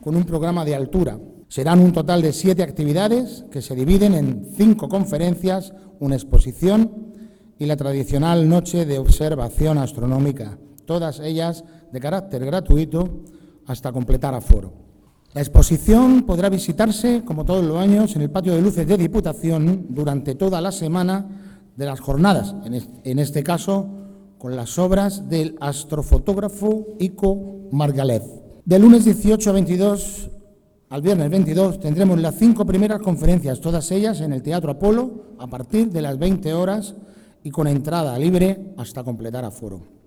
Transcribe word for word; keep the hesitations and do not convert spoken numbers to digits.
con un programa de altura. Serán un total de siete actividades que se dividen en cinco conferencias, una exposición y la tradicional noche de observación astronómica, todas ellas de carácter gratuito hasta completar aforo. La exposición podrá visitarse, como todos los años, en el patio de luces de Diputación durante toda la semana de las jornadas, en este caso con las obras del astrofotógrafo Ico Margalef. Del lunes dieciocho a veintidós al viernes veintidós tendremos las cinco primeras conferencias, todas ellas en el Teatro Apolo, a partir de las veinte horas y con entrada libre hasta completar aforo.